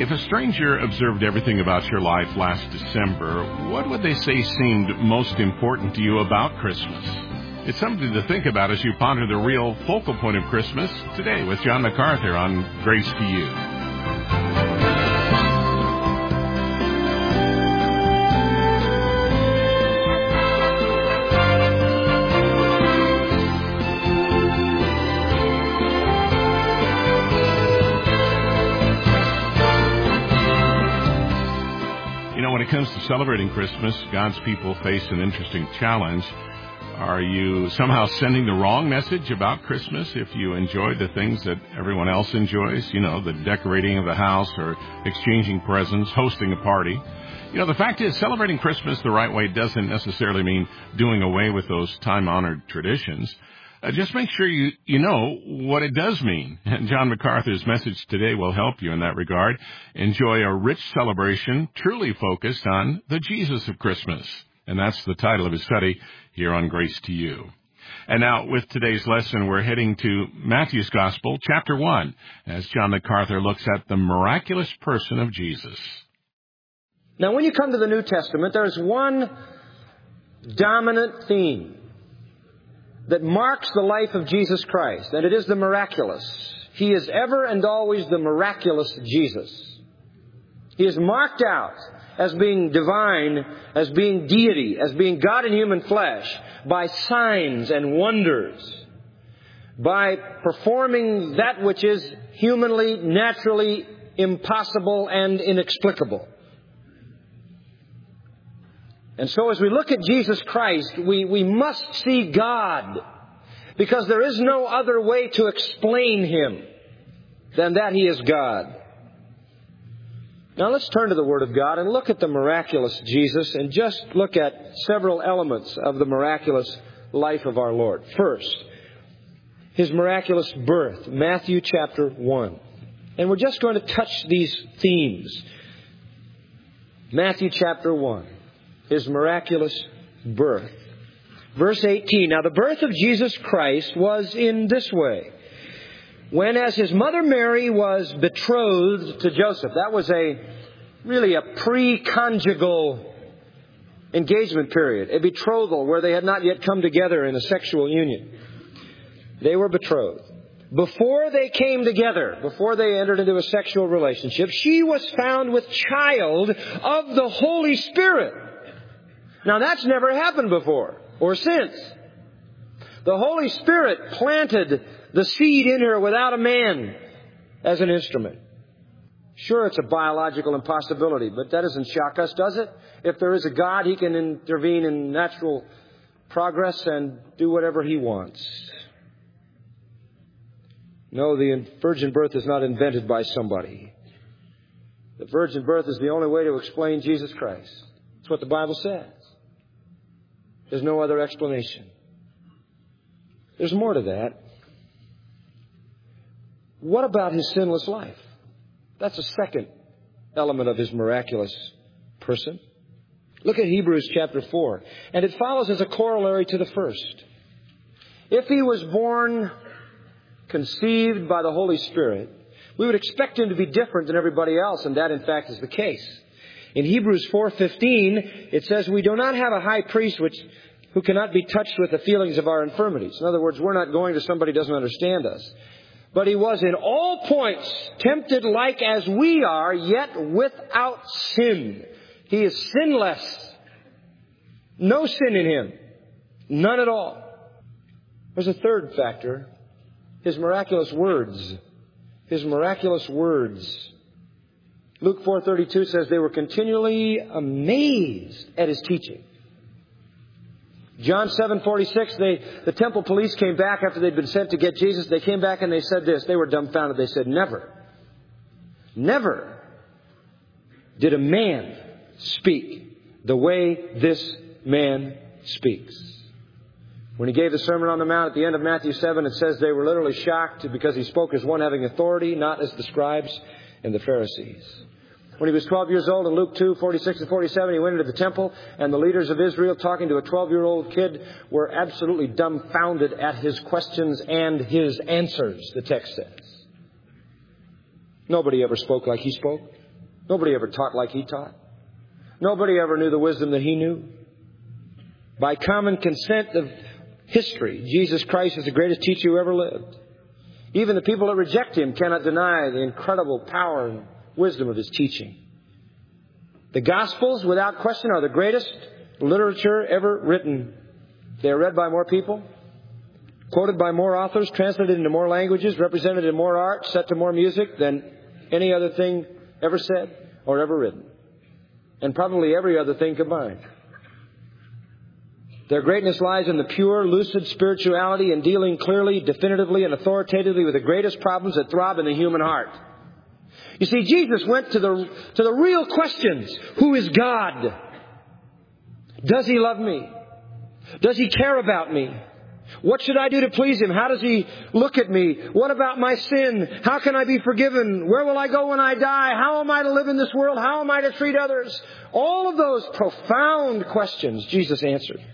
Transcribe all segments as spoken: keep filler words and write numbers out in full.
If a stranger observed everything about your life last December, what would they say seemed most important to you about Christmas? It's something to think about as you ponder the real focal point of Christmas today with John MacArthur on Grace to You. When it comes to celebrating Christmas, God's people face an interesting challenge. Are you somehow sending the wrong message about Christmas if you enjoy the things that everyone else enjoys? You know, the decorating of the house or exchanging presents, hosting a party. You know, the fact is, celebrating Christmas the right way doesn't necessarily mean doing away with those time-honored traditions. Uh, just make sure you, you know what it does mean. And John MacArthur's message today will help you in that regard. Enjoy a rich celebration truly focused on the Jesus of Christmas. And that's the title of his study here on Grace to You. And now, with today's lesson, we're heading to Matthew's Gospel, chapter one, as John MacArthur looks at the miraculous person of Jesus. Now, when you come to the New Testament, there's one dominant theme that marks the life of Jesus Christ, and it is the miraculous. He is ever and always the miraculous Jesus. He is marked out as being divine, as being deity, as being God in human flesh, by signs and wonders, by performing that which is humanly, naturally impossible and inexplicable. And so as we look at Jesus Christ, we, we must see God, because there is no other way to explain Him than that He is God. Now let's turn to the Word of God and look at the miraculous Jesus and just look at several elements of the miraculous life of our Lord. First, His miraculous birth, Matthew chapter one. And we're just going to touch these themes. Matthew chapter one. His miraculous birth. Verse eighteen, now the birth of Jesus Christ was in this way. When as his mother Mary was betrothed to Joseph, that was a really a pre-conjugal engagement period, a betrothal where they had not yet come together in a sexual union. They were betrothed. Before they came together, before they entered into a sexual relationship, she was found with child of the Holy Spirit. Now that's never happened before or since. The Holy Spirit planted the seed in her without a man as an instrument. Sure, it's a biological impossibility, but that doesn't shock us, does it? If there is a God, He can intervene in natural progress and do whatever He wants. No, the virgin birth is not invented by somebody. The virgin birth is the only way to explain Jesus Christ. That's what the Bible says. There's no other explanation. There's more to that. What about His sinless life? That's a second element of His miraculous person. Look at Hebrews chapter four. And it follows as a corollary to the first. If He was born, conceived by the Holy Spirit, we would expect Him to be different than everybody else, and that in fact is the case. In Hebrews four fifteen, it says, we do not have a high priest which who cannot be touched with the feelings of our infirmities. In other words, we're not going to somebody who doesn't understand us. But He was in all points tempted like as we are, yet without sin. He is sinless. No sin in Him. None at all. There's a third factor. His miraculous words. His miraculous words. Luke four thirty-two says they were continually amazed at His teaching. John seven forty-six, they, the temple police came back after they'd been sent to get Jesus. They came back and they said this. They were dumbfounded. They said, never, never did a man speak the way this man speaks. When He gave the Sermon on the Mount at the end of Matthew seven, it says they were literally shocked because He spoke as one having authority, not as the scribes and the Pharisees. When He was twelve years old, in Luke two forty-six and forty-seven, He went into the temple, and the leaders of Israel, talking to a twelve-year-old kid, were absolutely dumbfounded at His questions and His answers, the text says. Nobody ever spoke like He spoke. Nobody ever taught like he taught. Nobody ever knew the wisdom that he knew. By common consent of history, Jesus Christ is the greatest teacher who ever lived. Even the people that reject him cannot deny the incredible power and wisdom of his teaching. The Gospels, without question, are the greatest literature ever written. They are read by more people, quoted by more authors, translated into more languages, represented in more art, set to more music than any other thing ever said or ever written. And probably every other thing combined. Their greatness lies in the pure, lucid spirituality and dealing clearly, definitively, and authoritatively with the greatest problems that throb in the human heart. You see, Jesus went to the, to the real questions. Who is God? Does He love me? Does He care about me? What should I do to please Him? How does He look at me? What about my sin? How can I be forgiven? Where will I go when I die? How am I to live in this world? How am I to treat others? All of those profound questions Jesus answered.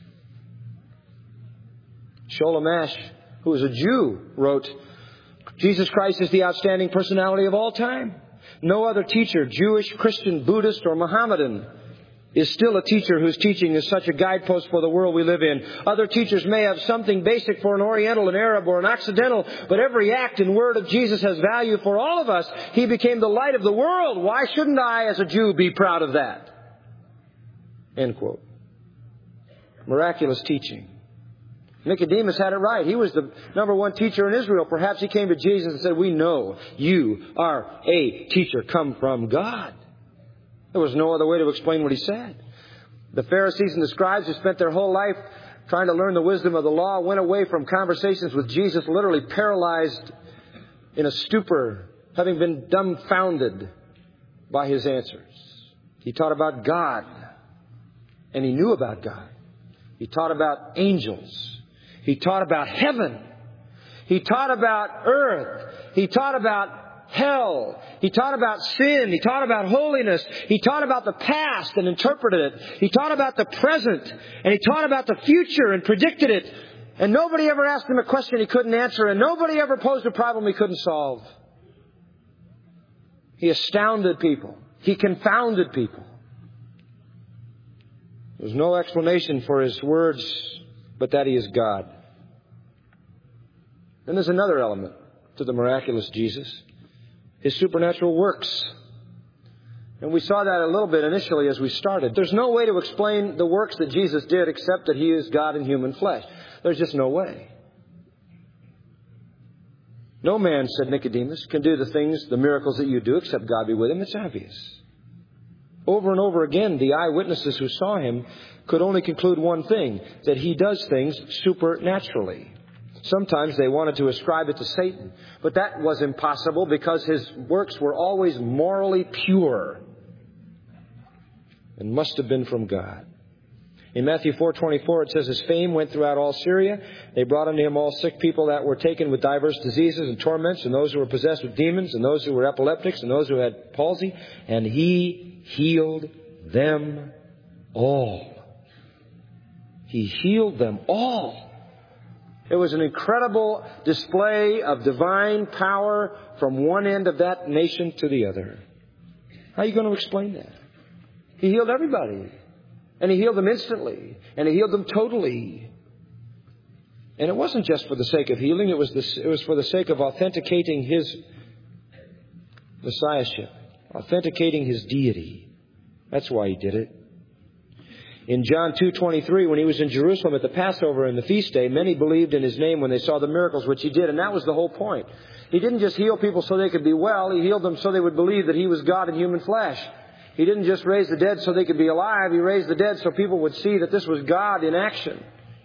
Sholem Asch, who was a Jew, wrote, Jesus Christ is the outstanding personality of all time. No other teacher, Jewish, Christian, Buddhist, or Mohammedan, is still a teacher whose teaching is such a guidepost for the world we live in. Other teachers may have something basic for an Oriental, an Arab, or an Occidental, but every act and word of Jesus has value for all of us. He became the light of the world. Why shouldn't I, as a Jew, be proud of that? End quote. Miraculous teaching. Nicodemus had it right. He was the number one teacher in Israel. Perhaps he came to Jesus and said, we know you are a teacher come from God. There was no other way to explain what he said. The Pharisees and the scribes who spent their whole life trying to learn the wisdom of the law went away from conversations with Jesus literally paralyzed in a stupor, having been dumbfounded by His answers. He taught about God, and he knew about God. He taught about angels. He taught about heaven. He taught about earth. He taught about hell. He taught about sin. He taught about holiness. He taught about the past and interpreted it. He taught about the present. And he taught about the future and predicted it. And nobody ever asked him a question he couldn't answer. And nobody ever posed a problem he couldn't solve. He astounded people. He confounded people. There's no explanation for his words but that he is God. Then there's another element to the miraculous Jesus. His supernatural works. And we saw that a little bit initially as we started. There's no way to explain the works that Jesus did except that He is God in human flesh. There's just no way. No man, said Nicodemus, can do the things, the miracles that you do except God be with him. It's obvious. Over and over again, the eyewitnesses who saw Him could only conclude one thing, that He does things supernaturally. Sometimes they wanted to ascribe it to Satan, but that was impossible because His works were always morally pure and must have been from God. In Matthew four twenty-four, it says, His fame went throughout all Syria. They brought unto Him all sick people that were taken with diverse diseases and torments, and those who were possessed with demons, and those who were epileptics, and those who had palsy, and He healed them all. He healed them all. It was an incredible display of divine power from one end of that nation to the other. How are you going to explain that? He healed everybody. And He healed them instantly. And He healed them totally. And it wasn't just for the sake of healing. It was, the, it was for the sake of authenticating His messiahship. Authenticating His deity. That's why He did it. In John two twenty-three, when He was in Jerusalem at the Passover and the feast day, many believed in His name when they saw the miracles which He did. And that was the whole point. He didn't just heal people so they could be well. He healed them so they would believe that He was God in human flesh. He didn't just raise the dead so they could be alive. He raised the dead so people would see that this was God in action.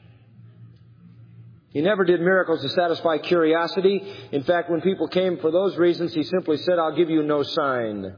He never did miracles to satisfy curiosity. In fact, when people came for those reasons, He simply said, I'll give you no sign.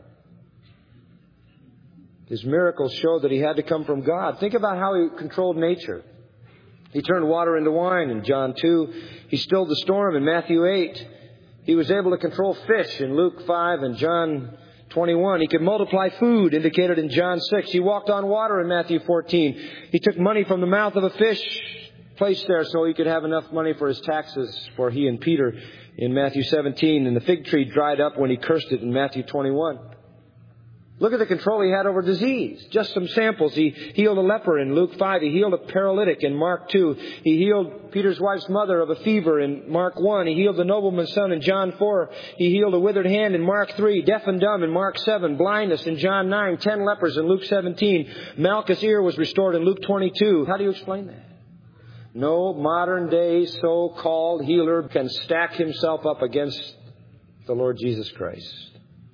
His miracles showed that He had to come from God. Think about how He controlled nature. He turned water into wine in John two. He stilled the storm in Matthew eight. He was able to control fish in Luke five and John twenty-one. He could multiply food, indicated in John six. He walked on water in Matthew fourteen. He took money from the mouth of a fish, placed there so He could have enough money for His taxes for He and Peter in Matthew seventeen. And the fig tree dried up when He cursed it in Matthew twenty-one. Look at the control he had over disease. Just some samples. He healed a leper in Luke five. He healed a paralytic in Mark two. He healed Peter's wife's mother of a fever in Mark one. He healed the nobleman's son in John four. He healed a withered hand in Mark three. Deaf and dumb in Mark seven. Blindness in John nine. Ten lepers in Luke seventeen. Malchus' ear was restored in Luke twenty-two. How do you explain that? No modern day so-called healer can stack himself up against the Lord Jesus Christ.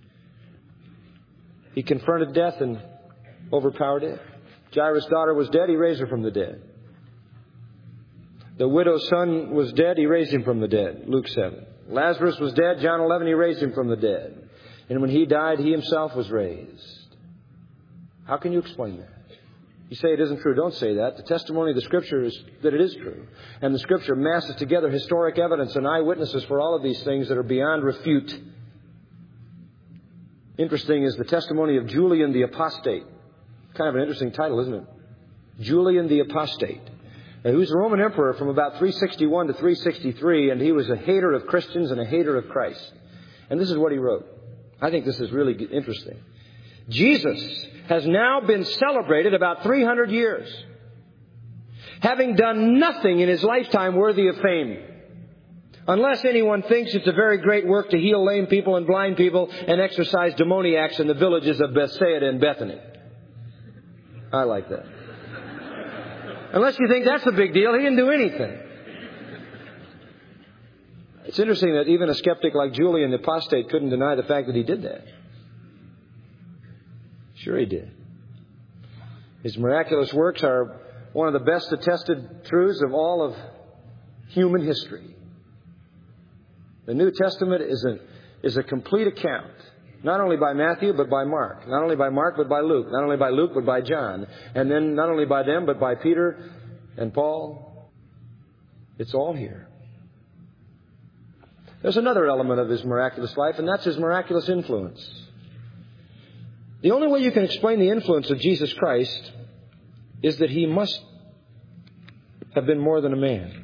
He confronted death and overpowered it. Jairus' daughter was dead. He raised her from the dead. The widow's son was dead. He raised him from the dead. Luke seven. Lazarus was dead. John eleven. He raised him from the dead. And when he died, he himself was raised. How can you explain that? You say it isn't true. Don't say that. The testimony of the Scripture is that it is true. And the Scripture masses together historic evidence and eyewitnesses for all of these things that are beyond refute. Interesting is the testimony of Julian the Apostate. Kind of an interesting title, isn't it? Julian the Apostate. He was a Roman emperor from about three sixty-one to three sixty-three, and he was a hater of Christians and a hater of Christ. And this is what he wrote. I think this is really interesting. Jesus has now been celebrated about three hundred years, having done nothing in his lifetime worthy of fame. Unless anyone thinks it's a very great work to heal lame people and blind people and exorcise demoniacs in the villages of Bethsaida and Bethany. I like that. Unless you think that's a big deal, he didn't do anything. It's interesting that even a skeptic like Julian the Apostate couldn't deny the fact that he did that. Sure he did. His miraculous works are one of the best attested truths of all of human history. The New Testament is a, is a complete account, not only by Matthew, but by Mark. Not only by Mark, but by Luke. Not only by Luke, but by John. And then not only by them, but by Peter and Paul. It's all here. There's another element of his miraculous life, and that's his miraculous influence. The only way you can explain the influence of Jesus Christ is that he must have been more than a man.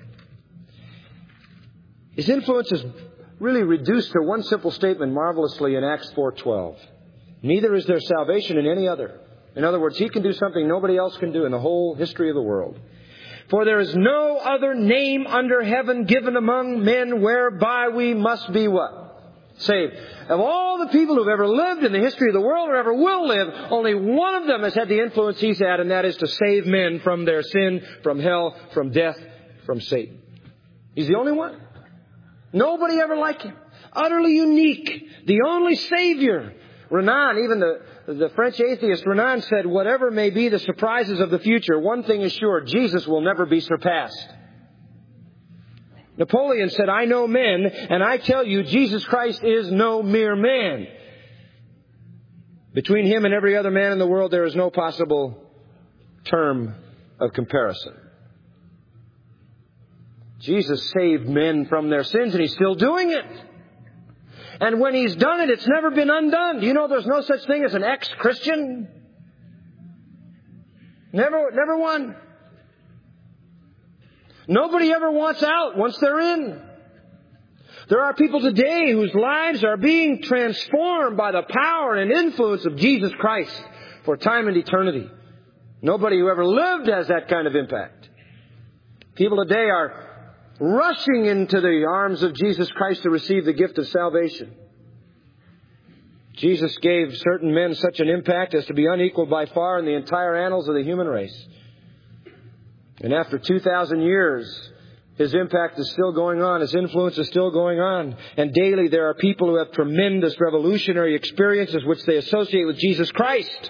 His influence is really reduced to one simple statement marvelously in Acts four twelve. Neither is there salvation in any other. In other words, he can do something nobody else can do in the whole history of the world. For there is no other name under heaven given among men whereby we must be what? Saved. Of all the people who've ever lived in the history of the world or ever will live, only one of them has had the influence he's had, and that is to save men from their sin, from hell, from death, from Satan. He's the only one. Nobody ever like him. Utterly unique. The only Savior. Renan, even the, the French atheist Renan said, whatever may be the surprises of the future, one thing is sure, Jesus will never be surpassed. Napoleon said, I know men, and I tell you, Jesus Christ is no mere man. Between him and every other man in the world, there is no possible term of comparison. Jesus saved men from their sins, and he's still doing it. And when he's done it, it's never been undone. Do you know there's no such thing as an ex-Christian? Never, never one. Nobody ever wants out once they're in. There are people today whose lives are being transformed by the power and influence of Jesus Christ for time and eternity. Nobody who ever lived has that kind of impact. People today are rushing into the arms of Jesus Christ to receive the gift of salvation. Jesus gave certain men such an impact as to be unequaled by far in the entire annals of the human race. And after two thousand years, his impact is still going on. His influence is still going on. And daily there are people who have tremendous revolutionary experiences which they associate with Jesus Christ.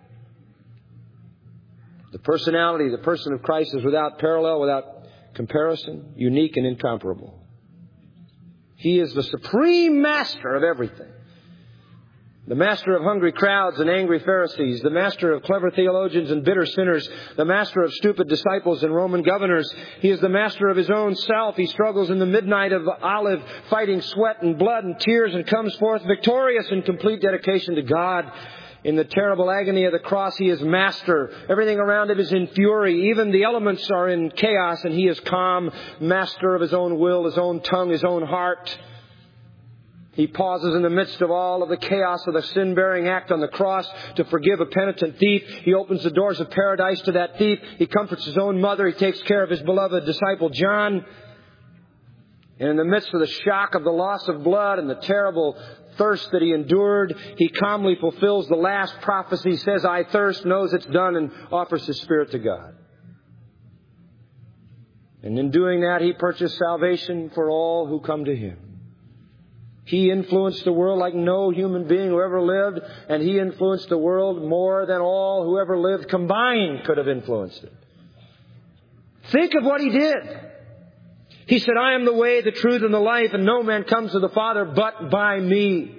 The personality, the person of Christ is without parallel, without comparison, unique and incomparable. He is the supreme master of everything. The master of hungry crowds and angry Pharisees, the master of clever theologians and bitter sinners, the master of stupid disciples and Roman governors. He is the master of his own self. He struggles in the midnight of Olive, fighting sweat and blood and tears, and comes forth victorious in complete dedication to God. In the terrible agony of the cross, he is master. Everything around him is in fury. Even the elements are in chaos, and he is calm, master of his own will, his own tongue, his own heart. He pauses in the midst of all of the chaos of the sin-bearing act on the cross to forgive a penitent thief. He opens the doors of paradise to that thief. He comforts his own mother. He takes care of his beloved disciple John. And in the midst of the shock of the loss of blood and the terrible thirst that he endured, he calmly fulfills the last prophecy. He says, I thirst, knows it's done, and offers his Spirit to God. And in doing that, he purchased salvation for all who come to him. He influenced the world like no human being who ever lived, and he influenced the world more than all who ever lived combined could have influenced it. Think of what he did. He said, I am the way, the truth, and the life, and no man comes to the Father but by me.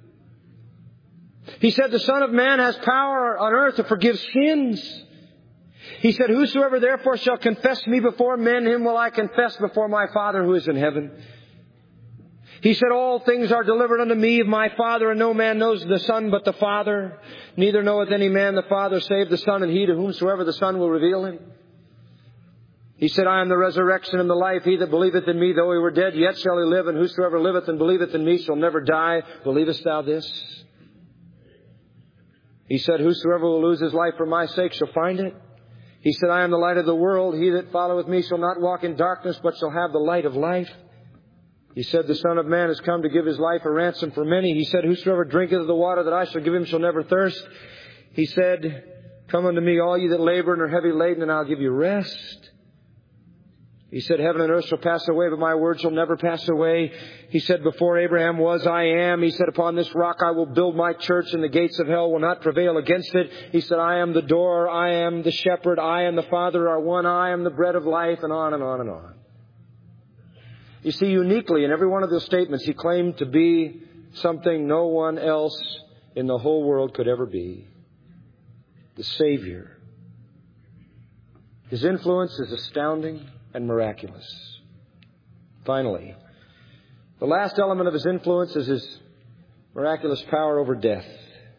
He said, the Son of Man has power on earth to forgive sins. He said, whosoever therefore shall confess me before men, him will I confess before my Father who is in heaven. He said, all things are delivered unto me of my Father, and no man knows the Son but the Father. Neither knoweth any man the Father save the Son, and he to whomsoever the Son will reveal him. He said, I am the resurrection and the life. He that believeth in me, though he were dead, yet shall he live. And whosoever liveth and believeth in me shall never die. Believest thou this? He said, whosoever will lose his life for my sake shall find it. He said, I am the light of the world. He that followeth me shall not walk in darkness, but shall have the light of life. He said, the Son of Man has come to give his life a ransom for many. He said, whosoever drinketh of the water that I shall give him shall never thirst. He said, come unto me, all ye that labor and are heavy laden, and I'll give you rest. He said, heaven and earth shall pass away, but my word shall never pass away. He said, before Abraham was, I am. He said, upon this rock I will build my church, and the gates of hell will not prevail against it. He said, I am the door, I am the shepherd, I and the Father are one, I am the bread of life, and on and on and on. You see, uniquely in every one of those statements, he claimed to be something no one else in the whole world could ever be. The Savior. His influence is astounding and miraculous. Finally, the last element of his influence is his miraculous power over death.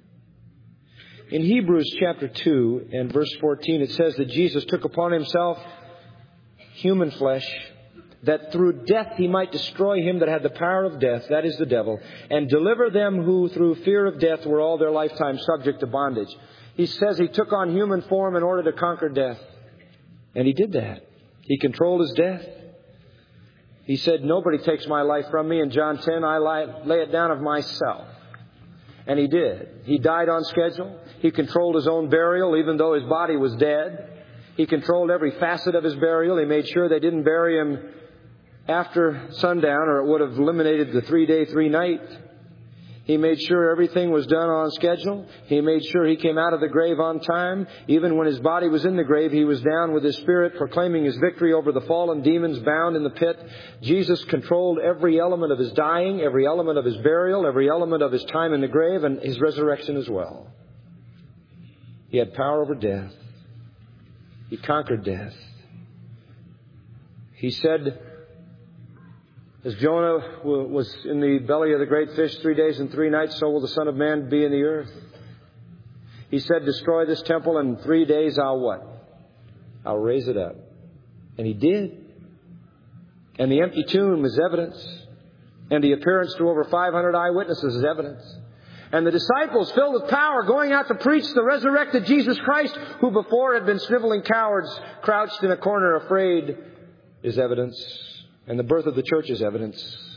In Hebrews chapter two and verse fourteen, it says that Jesus took upon himself human flesh, that through death he might destroy him that had the power of death, that is the devil, and deliver them who through fear of death were all their lifetime subject to bondage. He says he took on human form in order to conquer death. And he did that. He controlled his death. He said, nobody takes my life from me. In John ten, I lie, lay it down of myself. And he did. He died on schedule. He controlled his own burial, even though his body was dead. He controlled every facet of his burial. He made sure they didn't bury him after sundown, or it would have eliminated the three-day, three-night. He made sure everything was done on schedule. He made sure he came out of the grave on time. Even when his body was in the grave, he was down with his spirit, proclaiming his victory over the fallen demons bound in the pit. Jesus controlled every element of his dying, every element of his burial, every element of his time in the grave, and his resurrection as well. He had power over death. He conquered death. He said, as Jonah was in the belly of the great fish three days and three nights, so will the Son of Man be in the earth. He said, destroy this temple, and in three days I'll what? I'll raise it up. And he did. And the empty tomb is evidence. And the appearance to over five hundred eyewitnesses is evidence. And the disciples, filled with power, going out to preach the resurrected Jesus Christ, who before had been sniveling cowards, crouched in a corner afraid, is evidence. And the birth of the church is evidence.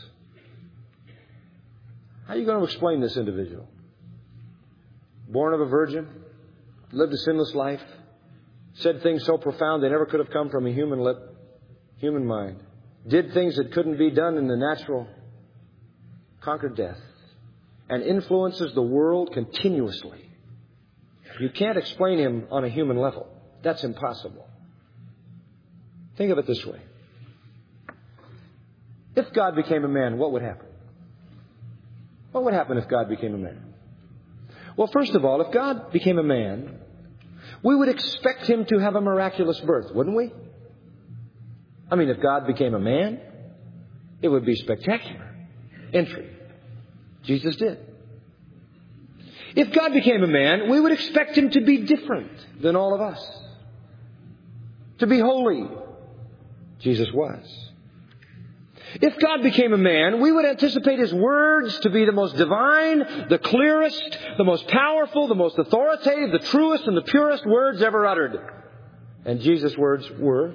How are you going to explain this individual? Born of a virgin, lived a sinless life, said things so profound they never could have come from a human lip, human mind, did things that couldn't be done in the natural, conquered death, and influences the world continuously. You can't explain him on a human level. That's impossible. Think of it this way. If God became a man, what would happen? What would happen if God became a man? Well, first of all, if God became a man, we would expect him to have a miraculous birth, wouldn't we? I mean, if God became a man, it would be spectacular entry. Jesus did. If God became a man, we would expect him to be different than all of us. To be holy. Jesus was. If God became a man, we would anticipate His words to be the most divine, the clearest, the most powerful, the most authoritative, the truest and the purest words ever uttered. And Jesus' words were.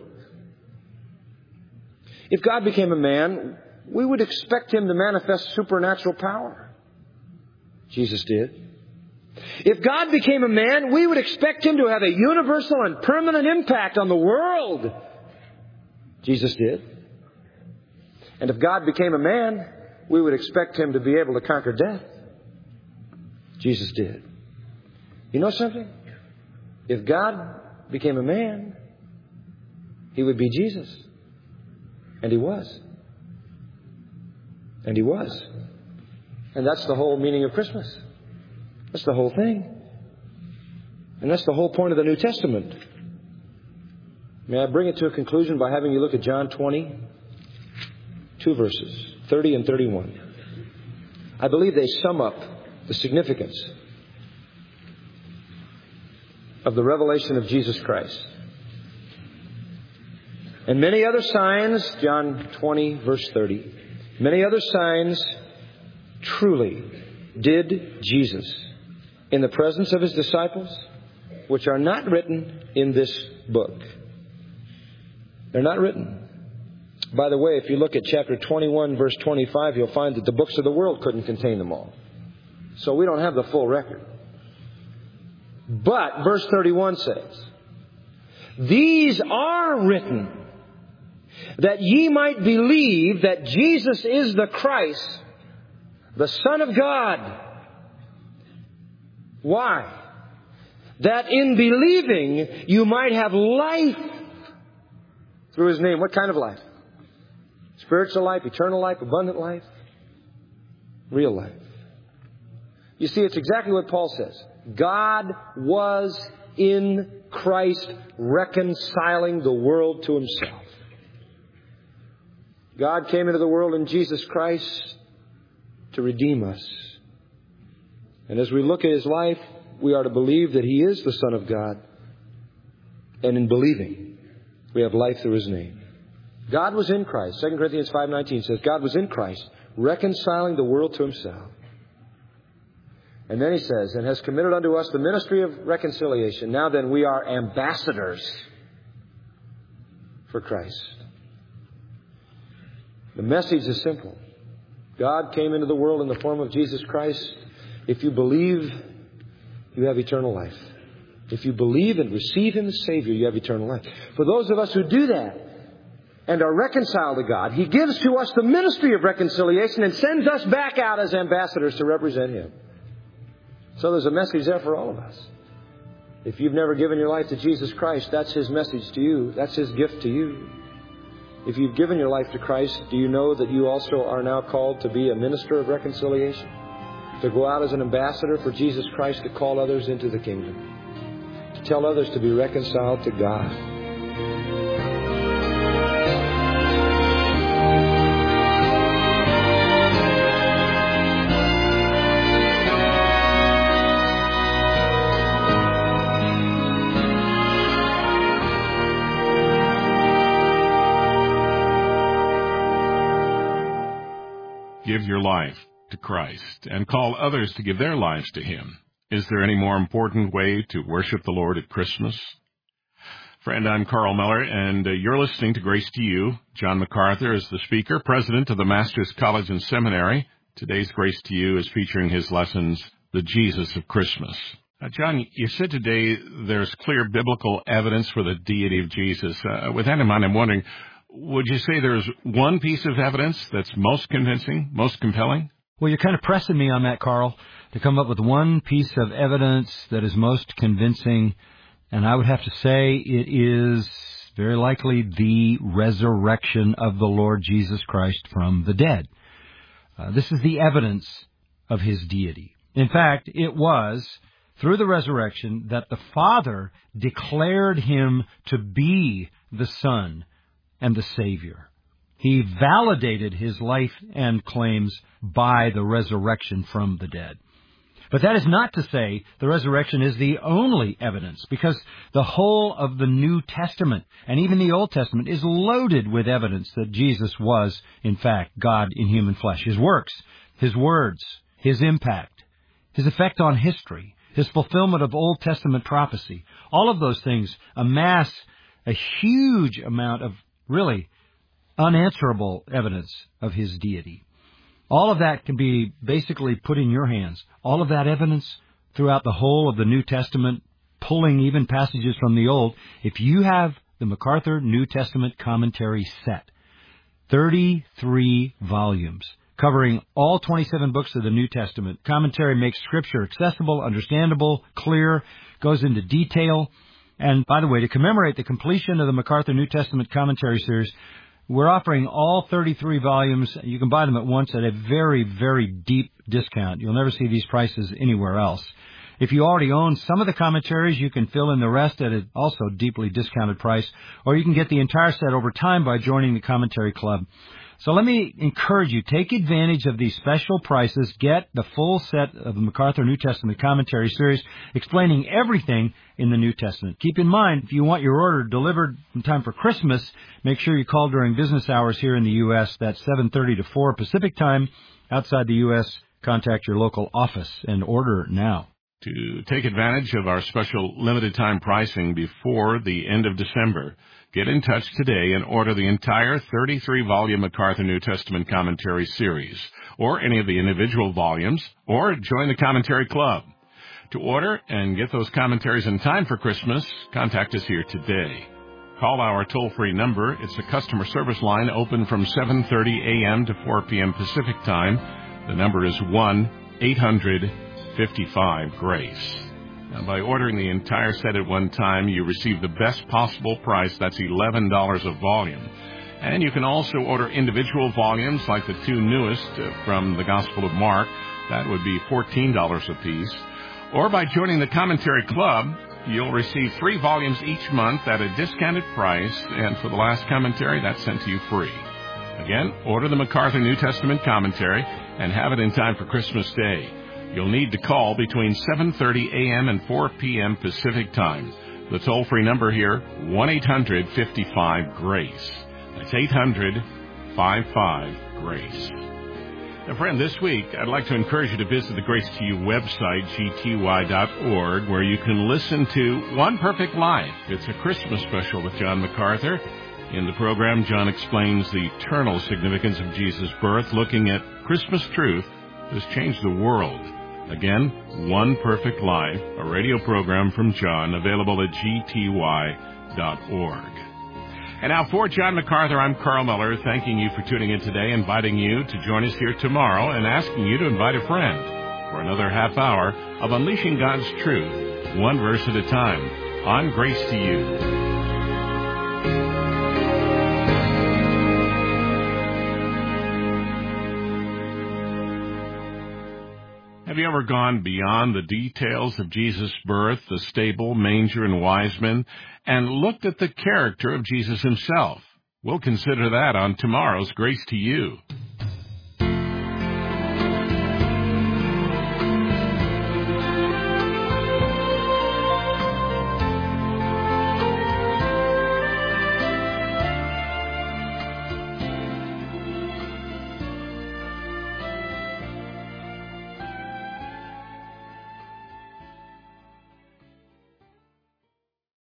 If God became a man, we would expect Him to manifest supernatural power. Jesus did. If God became a man, we would expect Him to have a universal and permanent impact on the world. Jesus did. And if God became a man, we would expect Him to be able to conquer death. Jesus did. You know something? If God became a man, He would be Jesus. And He was. And He was. And that's the whole meaning of Christmas. That's the whole thing. And that's the whole point of the New Testament. May I bring it to a conclusion by having you look at John twenty, two verses, thirty and thirty-one. I believe they sum up the significance of the revelation of Jesus Christ. And many other signs, John twenty, verse thirty, many other signs truly did Jesus in the presence of His disciples, which are not written in this book. They're not written. By the way, if you look at chapter twenty-one, verse twenty-five, you'll find that the books of the world couldn't contain them all. So we don't have the full record. But verse thirty-one says, "These are written, that ye might believe that Jesus is the Christ, the Son of God." Why? That in believing you might have life through His name. What kind of life? Spiritual life, eternal life, abundant life, real life. You see, it's exactly what Paul says. God was in Christ reconciling the world to Himself. God came into the world in Jesus Christ to redeem us. And as we look at His life, we are to believe that He is the Son of God. And in believing, we have life through His name. God was in Christ. Second Corinthians five nineteen says, God was in Christ, reconciling the world to Himself. And then he says, and has committed unto us the ministry of reconciliation. Now then, we are ambassadors for Christ. The message is simple. God came into the world in the form of Jesus Christ. If you believe, you have eternal life. If you believe and receive Him as Savior, you have eternal life. For those of us who do that and are reconciled to God, He gives to us the ministry of reconciliation and sends us back out as ambassadors to represent Him. So there's a message there for all of us. If you've never given your life to Jesus Christ, that's His message to you. That's His gift to you. If you've given your life to Christ, do you know that you also are now called to be a minister of reconciliation? To go out as an ambassador for Jesus Christ to call others into the kingdom. To tell others to be reconciled to God. Give your life to Christ and call others to give their lives to Him. Is there any more important way to worship the Lord at Christmas? Friend, I'm Carl Miller, and uh, you're listening to Grace to You. John MacArthur is the speaker, president of the Masters College and Seminary. Today's Grace to You is featuring his lessons, The Jesus of Christmas. Now, John, you said today there's clear biblical evidence for the deity of Jesus. Uh, with that in mind, I'm wondering, would you say there's one piece of evidence that's most convincing, most compelling? Well, you're kind of pressing me on that, Carl, to come up with one piece of evidence that is most convincing. And I would have to say it is very likely the resurrection of the Lord Jesus Christ from the dead. Uh, this is the evidence of His deity. In fact, it was through the resurrection that the Father declared Him to be the Son and the Savior. He validated His life and claims by the resurrection from the dead. But that is not to say the resurrection is the only evidence, because the whole of the New Testament and even the Old Testament is loaded with evidence that Jesus was, in fact, God in human flesh. His works, His words, His impact, His effect on history, His fulfillment of Old Testament prophecy. All of those things amass a huge amount of really unanswerable evidence of His deity. All of that can be basically put in your hands. All of that evidence throughout the whole of the New Testament, pulling even passages from the Old. If you have the MacArthur New Testament Commentary set, thirty-three volumes, covering all twenty-seven books of the New Testament. Commentary makes Scripture accessible, understandable, clear, goes into detail. And by the way, to commemorate the completion of the MacArthur New Testament Commentary series, we're offering all thirty-three volumes. You can buy them at once at a very, very deep discount. You'll never see these prices anywhere else. If you already own some of the commentaries, you can fill in the rest at an also deeply discounted price, or you can get the entire set over time by joining the Commentary Club. So let me encourage you, take advantage of these special prices. Get the full set of the MacArthur New Testament Commentary series explaining everything in the New Testament. Keep in mind, if you want your order delivered in time for Christmas, make sure you call during business hours here in the U S That's seven thirty to four Pacific time. Outside the U S, contact your local office and order now. To take advantage of our special limited time pricing before the end of December, get in touch today and order the entire thirty-three volume MacArthur New Testament Commentary series, or any of the individual volumes, or join the Commentary Club. To order and get those commentaries in time for Christmas, contact us here today. Call our toll-free number. It's a customer service line open from seven thirty a.m. to four p.m. Pacific time. The number is one eight hundred fifty-five GRACE. Now, by ordering the entire set at one time, you receive the best possible price. That's eleven dollars a volume. And you can also order individual volumes like the two newest uh, from the Gospel of Mark. That would be fourteen dollars a piece. Or by joining the Commentary Club, you'll receive three volumes each month at a discounted price. And for the last commentary, that's sent to you free. Again, order the MacArthur New Testament Commentary and have it in time for Christmas Day. You'll need to call between seven thirty a.m. and four p.m. Pacific time. The toll-free number here, one eight hundred fifty-five GRACE. That's eight hundred fifty-five GRACE. Now, friend, this week, I'd like to encourage you to visit the Grace to You website, G T Y dot org, where you can listen to One Perfect Life. It's a Christmas special with John MacArthur. In the program, John explains the eternal significance of Jesus' birth, looking at Christmas truth has changed the world. Again, One Perfect Life, a radio program from John, available at G T Y dot org. And now for John MacArthur, I'm Carl Miller, thanking you for tuning in today, inviting you to join us here tomorrow, and asking you to invite a friend for another half hour of Unleashing God's Truth, one verse at a time, on Grace to You. Have you ever gone beyond the details of Jesus' birth, the stable, manger, and wise men, and looked at the character of Jesus himself? We'll consider that on tomorrow's Grace to You.